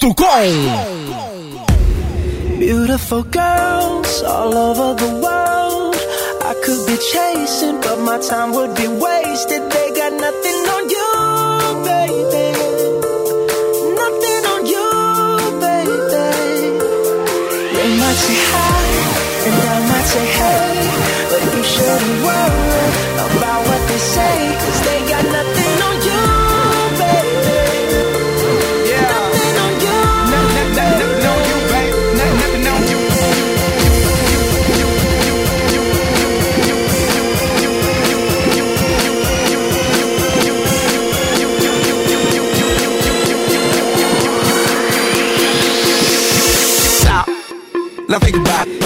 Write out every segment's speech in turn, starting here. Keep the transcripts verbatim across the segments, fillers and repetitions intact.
ponto com. Beautiful girls all over the world. I could be chasing, but my time would be wasted. They got nothing on you, baby. Nothing on you, baby. They might say hi, and I might say hey, but you shouldn't worry about what they say, 'cause they got nothing on you, baby. Yeah. Nothing on you. Nothing, nothing, nothing on you, baby. Nothing, nothing on you. Stop. Now think about it.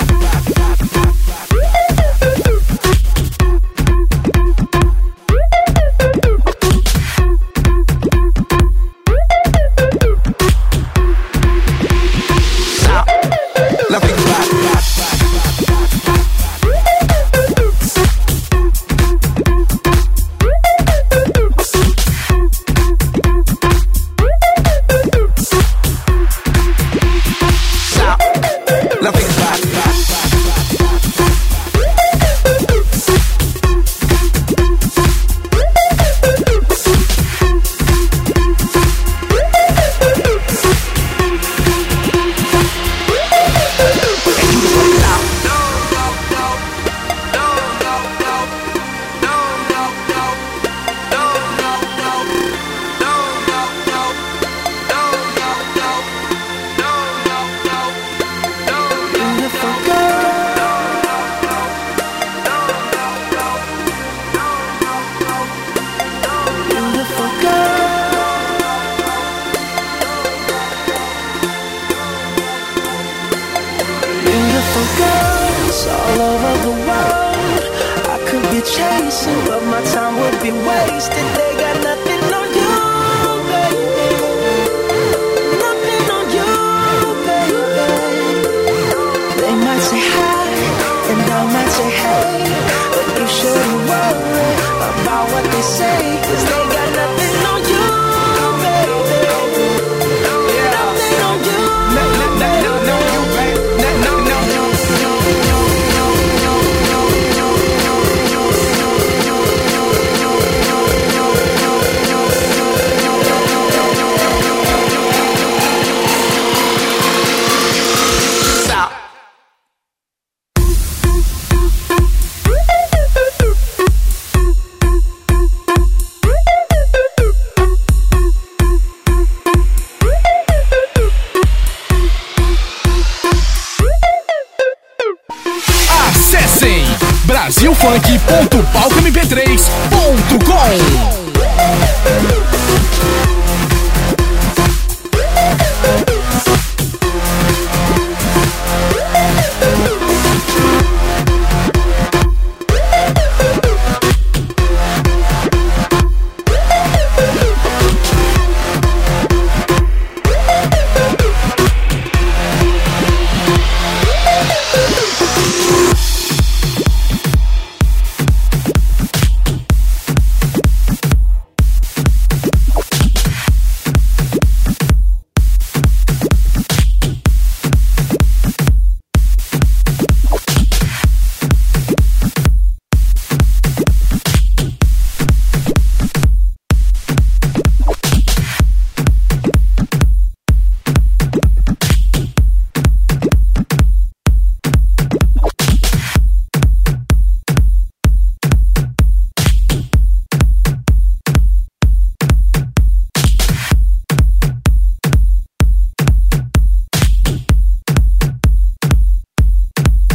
brasil funk ponto palco m p três ponto com.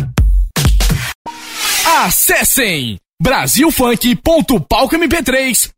Acessem brasil funk ponto palco m p três